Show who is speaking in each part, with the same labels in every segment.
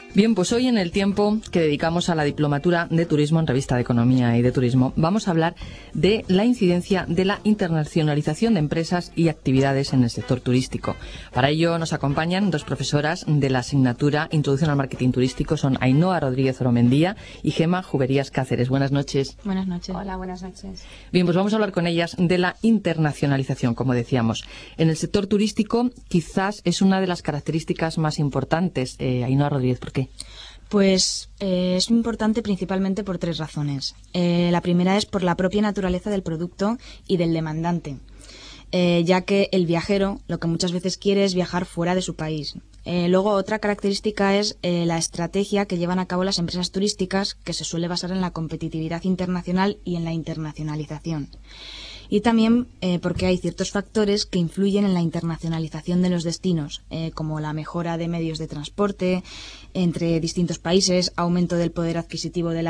Speaker 1: Bien, pues hoy en el tiempo que dedicamos a la diplomatura de turismo en Revista de Economía y de Turismo, vamos a hablar de la incidencia de la internacionalización de empresas y actividades en el sector turístico. Para ello nos acompañan dos profesoras de la asignatura Introducción al Marketing Turístico, son Ainhoa Rodríguez Oromendía y Gemma Juberías Cáceres. Buenas noches.
Speaker 2: Buenas noches.
Speaker 3: Hola, buenas noches.
Speaker 1: Bien, pues vamos a hablar con ellas de la internacionalización, como decíamos. En el sector turístico quizás es una de las características más importantes. Ainhoa Rodríguez, ¿por qué?
Speaker 2: Pues es importante principalmente por tres razones. La primera es por la propia naturaleza del producto y del demandante, ya que el viajero lo que muchas veces quiere es viajar fuera de su país. Luego, otra característica es la estrategia que llevan a cabo las empresas turísticas, que se suele basar en la competitividad internacional y en la internacionalización. Y también porque hay ciertos factores que influyen en la internacionalización de los destinos, como la mejora de medios de transporte entre distintos países, aumento del poder adquisitivo de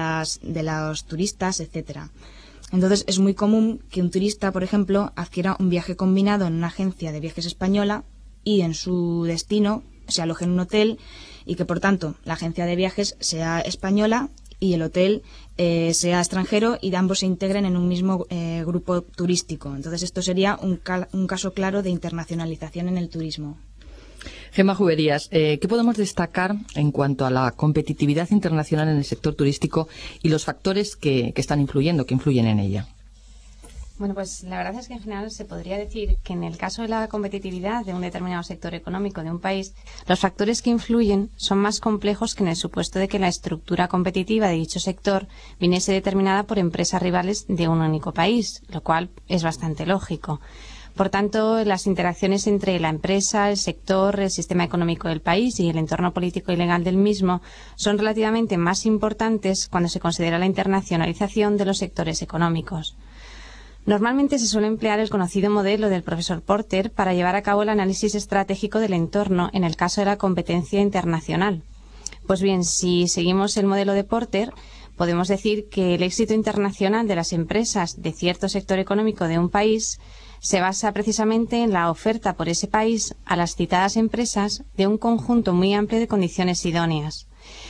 Speaker 2: los turistas, etcétera. Entonces, es muy común que un turista, por ejemplo, adquiera un viaje combinado en una agencia de viajes española y en su destino se aloje en un hotel y que, por tanto, la agencia de viajes sea española y el hotel sea extranjero y de ambos se integren en un mismo grupo turístico. Entonces, esto sería un caso claro de internacionalización en el turismo.
Speaker 1: Gemma Juberías, ¿qué podemos destacar en cuanto a la competitividad internacional en el sector turístico y los factores que están influyendo, que influyen en ella?
Speaker 3: Bueno, pues la verdad es que en general se podría decir que en el caso de la competitividad de un determinado sector económico de un país, los factores que influyen son más complejos que en el supuesto de que la estructura competitiva de dicho sector viniese determinada por empresas rivales de un único país, lo cual es bastante lógico. Por tanto, las interacciones entre la empresa, el sector, el sistema económico del país y el entorno político y legal del mismo son relativamente más importantes cuando se considera la internacionalización de los sectores económicos. Normalmente se suele emplear el conocido modelo del profesor Porter para llevar a cabo el análisis estratégico del entorno en el caso de la competencia internacional. Pues bien, si seguimos el modelo de Porter, podemos decir que el éxito internacional de las empresas de cierto sector económico de un país se basa precisamente en la oferta por ese país a las citadas empresas de un conjunto muy amplio de condiciones idóneas.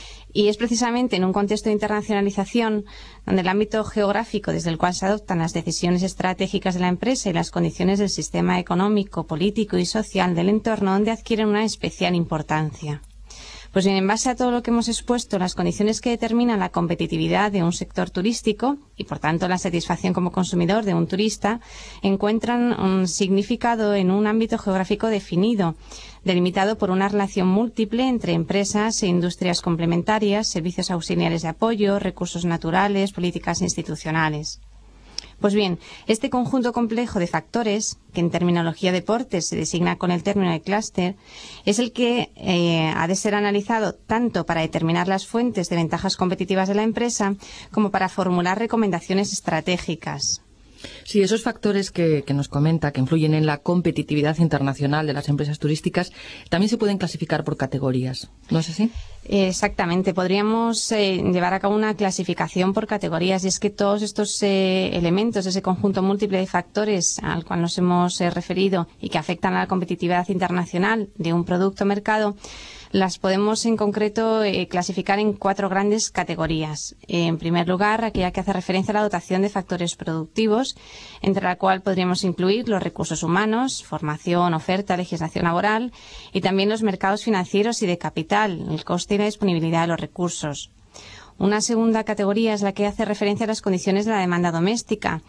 Speaker 3: Y es precisamente en un contexto de internacionalización donde el ámbito geográfico desde el cual se adoptan las decisiones estratégicas de la empresa y las condiciones del sistema económico, político y social del entorno donde adquieren una especial importancia. Pues bien, en base a todo lo que hemos expuesto, las condiciones que determinan la competitividad de un sector turístico y, por tanto, la satisfacción como consumidor de un turista, encuentran un significado en un ámbito geográfico definido, delimitado por una relación múltiple entre empresas e industrias complementarias, servicios auxiliares de apoyo, recursos naturales, políticas institucionales. Pues bien, este conjunto complejo de factores, que en terminología de Porter se designa con el término de clúster, es el que ha de ser analizado tanto para determinar las fuentes de ventajas competitivas de la empresa como para formular recomendaciones estratégicas.
Speaker 1: Sí, esos factores que nos comenta, que influyen en la competitividad internacional de las empresas turísticas, también se pueden clasificar por categorías, ¿no es así?
Speaker 3: Exactamente, podríamos llevar a cabo una clasificación por categorías y es que todos estos elementos, ese conjunto múltiple de factores al cual nos hemos referido y que afectan a la competitividad internacional de un producto o mercado, las podemos en concreto clasificar en 4 grandes categorías. En primer lugar, aquella que hace referencia a la dotación de factores productivos, entre la cual podríamos incluir los recursos humanos, formación, oferta, legislación laboral y también los mercados financieros y de capital, el coste y la disponibilidad de los recursos. Una segunda categoría es la que hace referencia a las condiciones de la demanda doméstica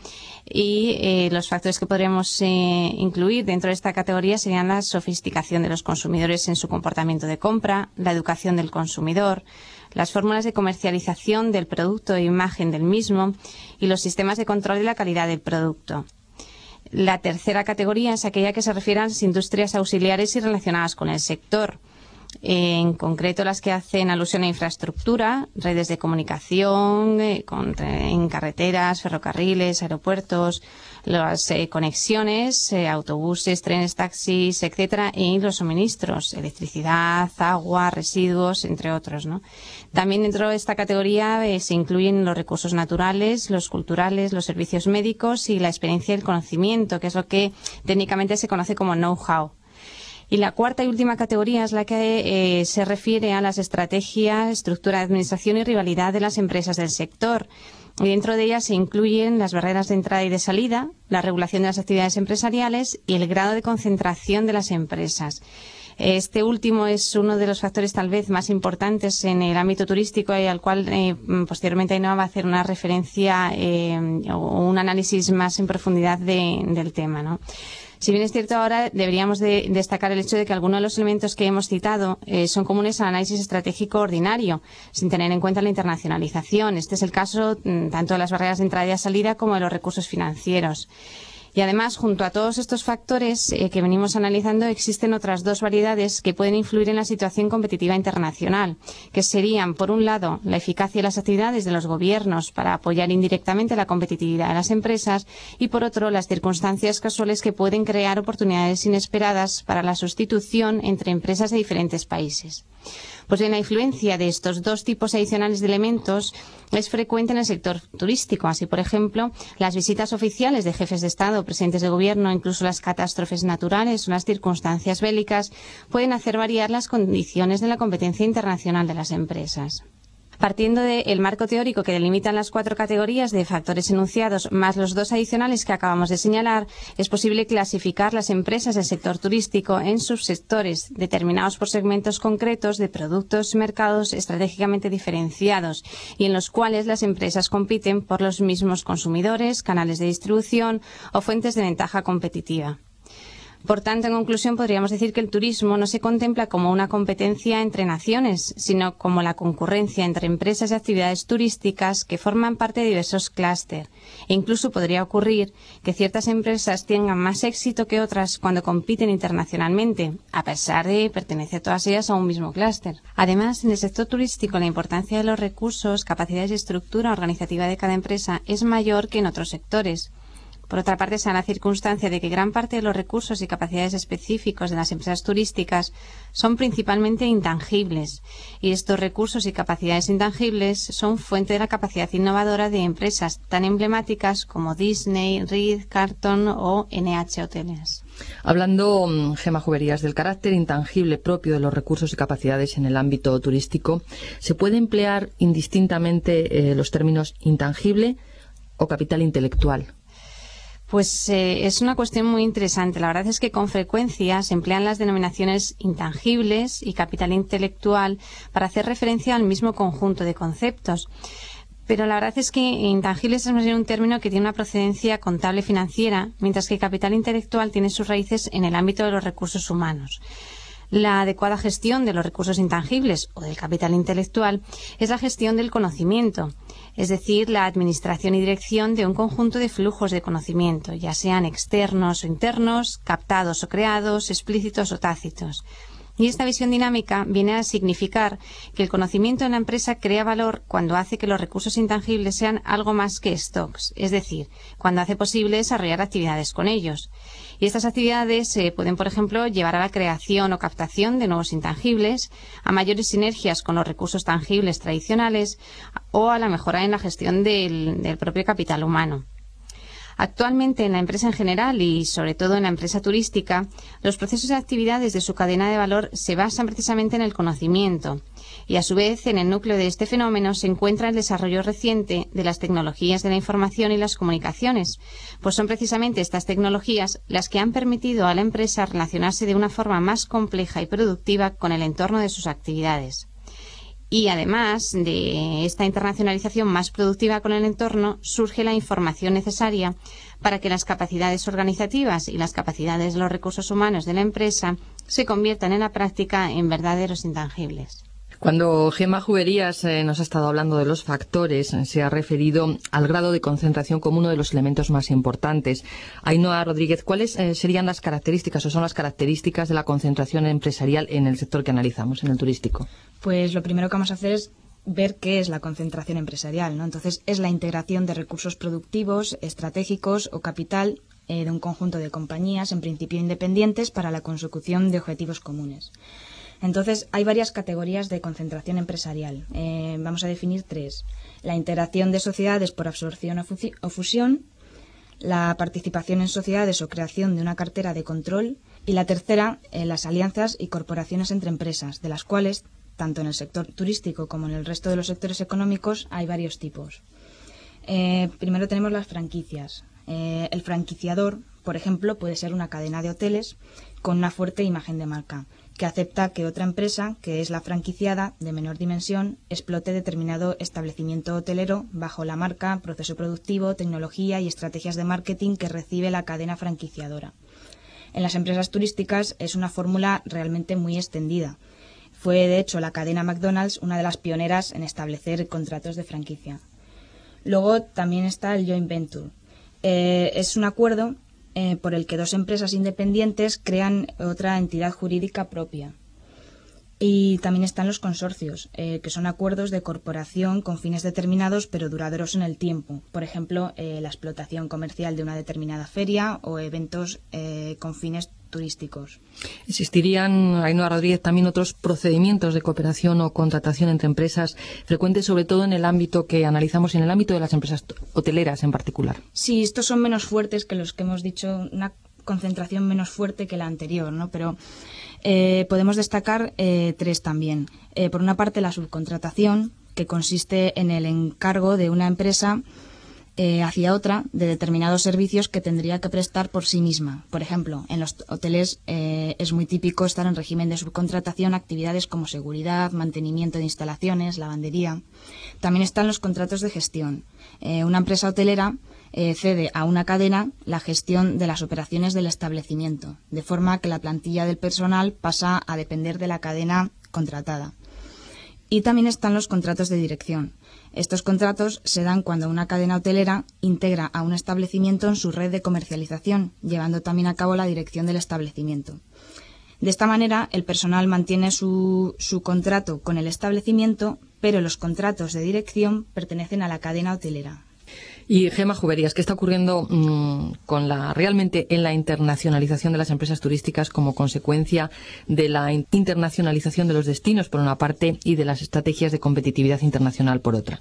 Speaker 3: y los factores que podríamos incluir dentro de esta categoría serían la sofisticación de los consumidores en su comportamiento de compra, la educación del consumidor, las fórmulas de comercialización del producto e imagen del mismo y los sistemas de control de la calidad del producto. La tercera categoría es aquella que se refiere a las industrias auxiliares y relacionadas con el sector. En concreto las que hacen alusión a infraestructura, redes de comunicación, en carreteras, ferrocarriles, aeropuertos, las conexiones, autobuses, trenes, taxis, etcétera, y los suministros, electricidad, agua, residuos, entre otros, ¿no? También dentro de esta categoría se incluyen los recursos naturales, los culturales, los servicios médicos y la experiencia y el conocimiento, que es lo que técnicamente se conoce como know-how. Y la cuarta y última categoría es la que se refiere a las estrategias, estructura de administración y rivalidad de las empresas del sector. Y dentro de ellas se incluyen las barreras de entrada y de salida, la regulación de las actividades empresariales y el grado de concentración de las empresas. Este último es uno de los factores tal vez más importantes en el ámbito turístico y al cual posteriormente Ainhoa va a hacer una referencia o un análisis más en profundidad del tema, ¿no? Si bien es cierto, ahora deberíamos de destacar el hecho de que algunos de los elementos que hemos citado son comunes al análisis estratégico ordinario, sin tener en cuenta la internacionalización. Este es el caso tanto de las barreras de entrada y de salida como de los recursos financieros. Y además, junto a todos estos factores que venimos analizando, existen otras dos variedades que pueden influir en la situación competitiva internacional, que serían, por un lado, la eficacia de las actividades de los gobiernos para apoyar indirectamente la competitividad de las empresas y, por otro, las circunstancias casuales que pueden crear oportunidades inesperadas para la sustitución entre empresas de diferentes países. Pues bien, la influencia de estos dos tipos adicionales de elementos es frecuente en el sector turístico. Así, por ejemplo, las visitas oficiales de jefes de Estado, presidentes de gobierno, incluso las catástrofes naturales o las circunstancias bélicas pueden hacer variar las condiciones de la competencia internacional de las empresas. Partiendo del marco teórico que delimitan las cuatro categorías de factores enunciados más los dos adicionales que acabamos de señalar, es posible clasificar las empresas del sector turístico en subsectores determinados por segmentos concretos de productos y mercados estratégicamente diferenciados y en los cuales las empresas compiten por los mismos consumidores, canales de distribución o fuentes de ventaja competitiva. Por tanto, en conclusión, podríamos decir que el turismo no se contempla como una competencia entre naciones, sino como la concurrencia entre empresas y actividades turísticas que forman parte de diversos clústeres. E incluso podría ocurrir que ciertas empresas tengan más éxito que otras cuando compiten internacionalmente, a pesar de pertenecer todas ellas a un mismo clúster. Además, en el sector turístico, la importancia de los recursos, capacidades y estructura organizativa de cada empresa es mayor que en otros sectores. Por otra parte, se da la circunstancia de que gran parte de los recursos y capacidades específicos de las empresas turísticas son principalmente intangibles, y estos recursos y capacidades intangibles son fuente de la capacidad innovadora de empresas tan emblemáticas como Disney, Ritz, Carlton o NH Hoteles.
Speaker 1: Hablando, Gemma Juberías, del carácter intangible propio de los recursos y capacidades en el ámbito turístico, ¿se puede emplear indistintamente los términos intangible o capital intelectual?
Speaker 3: Pues es una cuestión muy interesante. La verdad es que con frecuencia se emplean las denominaciones intangibles y capital intelectual para hacer referencia al mismo conjunto de conceptos. Pero la verdad es que intangibles es más bien un término que tiene una procedencia contable financiera, mientras que capital intelectual tiene sus raíces en el ámbito de los recursos humanos. La adecuada gestión de los recursos intangibles o del capital intelectual es la gestión del conocimiento, es decir, la administración y dirección de un conjunto de flujos de conocimiento, ya sean externos o internos, captados o creados, explícitos o tácitos. Y esta visión dinámica viene a significar que el conocimiento en la empresa crea valor cuando hace que los recursos intangibles sean algo más que stocks, es decir, cuando hace posible desarrollar actividades con ellos. Y estas actividades se pueden, por ejemplo, llevar a la creación o captación de nuevos intangibles, a mayores sinergias con los recursos tangibles tradicionales o a la mejora en la gestión del propio capital humano. Actualmente, en la empresa en general y sobre todo en la empresa turística, los procesos y actividades de su cadena de valor se basan precisamente en el conocimiento y, a su vez, en el núcleo de este fenómeno se encuentra el desarrollo reciente de las tecnologías de la información y las comunicaciones, pues son precisamente estas tecnologías las que han permitido a la empresa relacionarse de una forma más compleja y productiva con el entorno de sus actividades. Y además de esta internacionalización más productiva con el entorno, surge la información necesaria para que las capacidades organizativas y las capacidades de los recursos humanos de la empresa se conviertan en la práctica en verdaderos intangibles.
Speaker 1: Cuando Gemma Juberías nos ha estado hablando de los factores, se ha referido al grado de concentración como uno de los elementos más importantes. Ainhoa Rodríguez, ¿cuáles serían las características o son las características de la concentración empresarial en el sector que analizamos, en el turístico?
Speaker 2: Pues lo primero que vamos a hacer es ver qué es la concentración empresarial, ¿no? Entonces, es la integración de recursos productivos, estratégicos o capital de un conjunto de compañías, en principio independientes, para la consecución de objetivos comunes. Entonces, hay varias categorías de concentración empresarial. Vamos a definir tres. La integración de sociedades por absorción o fusión, la participación en sociedades o creación de una cartera de control, y la tercera, las alianzas y corporaciones entre empresas, de las cuales, tanto en el sector turístico como en el resto de los sectores económicos, hay varios tipos. Primero tenemos las franquicias. El franquiciador, por ejemplo, puede ser una cadena de hoteles con una fuerte imagen de marca, que acepta que otra empresa, que es la franquiciada, de menor dimensión, explote determinado establecimiento hotelero bajo la marca, proceso productivo, tecnología y estrategias de marketing que recibe la cadena franquiciadora. En las empresas turísticas es una fórmula realmente muy extendida. Fue, de hecho, la cadena McDonald's una de las pioneras en establecer contratos de franquicia. Luego también está el joint venture. Es un acuerdo por el que dos empresas independientes crean otra entidad jurídica propia. Y también están los consorcios, que son acuerdos de corporación con fines determinados pero duraderos en el tiempo. Por ejemplo, la explotación comercial de una determinada feria o eventos con fines turísticos.
Speaker 1: ¿Existirían, Ainhoa Rodríguez, también otros procedimientos de cooperación o contratación entre empresas frecuentes, sobre todo en el ámbito que analizamos, en el ámbito de las empresas hoteleras en particular?
Speaker 2: Sí, estos son menos fuertes que los que hemos dicho, una concentración menos fuerte que la anterior, ¿no? Pero podemos destacar tres también. Por una parte, la subcontratación, que consiste en el encargo de una empresa hacia otra de determinados servicios que tendría que prestar por sí misma. Por ejemplo, en los hoteles es muy típico estar en régimen de subcontratación actividades como seguridad, mantenimiento de instalaciones, lavandería. También están los contratos de gestión. Una empresa hotelera cede a una cadena la gestión de las operaciones del establecimiento, de forma que la plantilla del personal pasa a depender de la cadena contratada. Y también están los contratos de dirección. Estos contratos se dan cuando una cadena hotelera integra a un establecimiento en su red de comercialización, llevando también a cabo la dirección del establecimiento. De esta manera, el personal mantiene su contrato con el establecimiento, pero los contratos de dirección pertenecen a la cadena hotelera.
Speaker 1: Y Gemma Juberías, ¿qué está ocurriendo realmente en la internacionalización de las empresas turísticas como consecuencia de la internacionalización de los destinos, por una parte, y de las estrategias de competitividad internacional, por otra?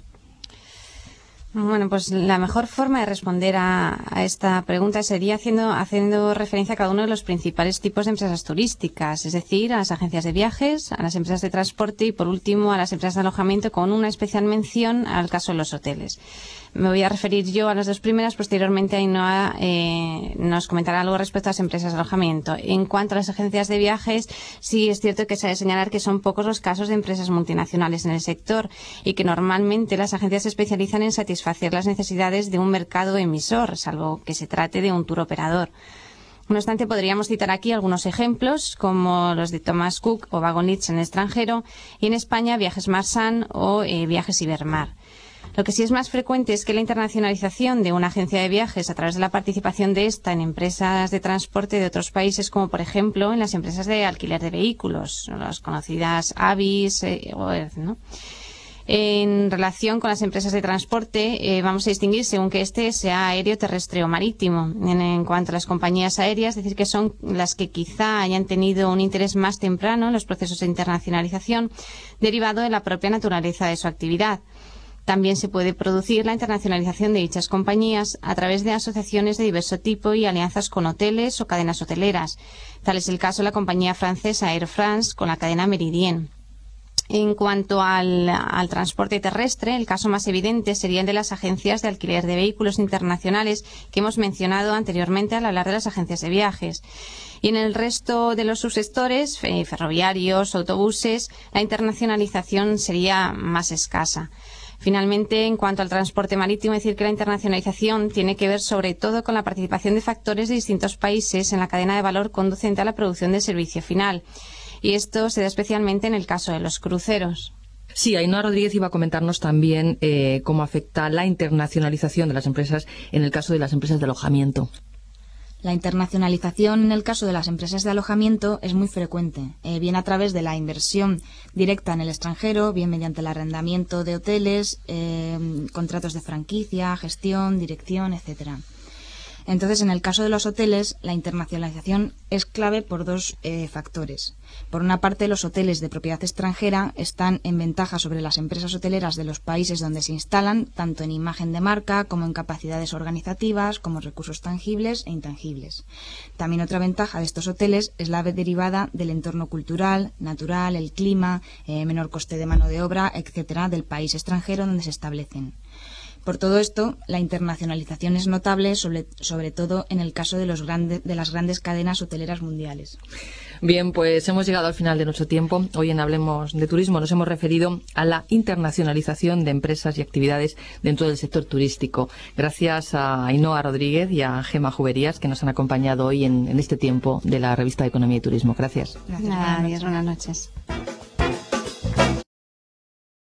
Speaker 3: Bueno, pues la mejor forma de responder a esta pregunta sería haciendo referencia a cada uno de los principales tipos de empresas turísticas, es decir, a las agencias de viajes, a las empresas de transporte y, por último, a las empresas de alojamiento, con una especial mención al caso de los hoteles. Me voy a referir yo a las dos primeras, posteriormente Ainhoa nos comentará algo respecto a las empresas de alojamiento. En cuanto a las agencias de viajes, sí es cierto que se ha de señalar que son pocos los casos de empresas multinacionales en el sector y que normalmente las agencias se especializan en satisfacer las necesidades de un mercado emisor, salvo que se trate de un tour operador. No obstante, podríamos citar aquí algunos ejemplos, como los de Thomas Cook o Wagonits en el extranjero, y en España Viajes Marsan o Viajes Ibermar. Lo que sí es más frecuente es que la internacionalización de una agencia de viajes a través de la participación de esta en empresas de transporte de otros países, como por ejemplo en las empresas de alquiler de vehículos, las conocidas Avis o ERZ, ¿no? En relación con las empresas de transporte, vamos a distinguir según que este sea aéreo, terrestre o marítimo. En cuanto a las compañías aéreas, decir que son las que quizá hayan tenido un interés más temprano en los procesos de internacionalización derivado de la propia naturaleza de su actividad. También se puede producir la internacionalización de dichas compañías a través de asociaciones de diverso tipo y alianzas con hoteles o cadenas hoteleras. Tal es el caso de la compañía francesa Air France con la cadena Meridien. En cuanto al transporte terrestre, el caso más evidente sería el de las agencias de alquiler de vehículos internacionales que hemos mencionado anteriormente al hablar de las agencias de viajes. Y en el resto de los subsectores, ferroviarios, autobuses, la internacionalización sería más escasa. Finalmente, en cuanto al transporte marítimo, decir que la internacionalización tiene que ver sobre todo con la participación de factores de distintos países en la cadena de valor conducente a la producción del servicio final. Y esto se da especialmente en el caso de los cruceros.
Speaker 1: Sí, Ainhoa Rodríguez iba a comentarnos también cómo afecta la internacionalización de las empresas en el caso de las empresas de alojamiento.
Speaker 2: La internacionalización en el caso de las empresas de alojamiento es muy frecuente, bien a través de la inversión directa en el extranjero, bien mediante el arrendamiento de hoteles, contratos de franquicia, gestión, dirección, etcétera. Entonces, en el caso de los hoteles, la internacionalización es clave por dos factores. Por una parte, los hoteles de propiedad extranjera están en ventaja sobre las empresas hoteleras de los países donde se instalan, tanto en imagen de marca como en capacidades organizativas, como recursos tangibles e intangibles. También otra ventaja de estos hoteles es la derivada del entorno cultural, natural, el clima, menor coste de mano de obra, etcétera, del país extranjero donde se establecen. Por todo esto, la internacionalización es notable, sobre todo en el caso de las grandes cadenas hoteleras mundiales.
Speaker 1: Bien, pues hemos llegado al final de nuestro tiempo. Hoy en Hablemos de Turismo nos hemos referido a la internacionalización de empresas y actividades dentro del sector turístico. Gracias a Ainhoa Rodríguez y a Gemma Juberías, que nos han acompañado hoy en este tiempo de la revista de Economía y Turismo. Gracias.
Speaker 3: Adiós, buenas noches.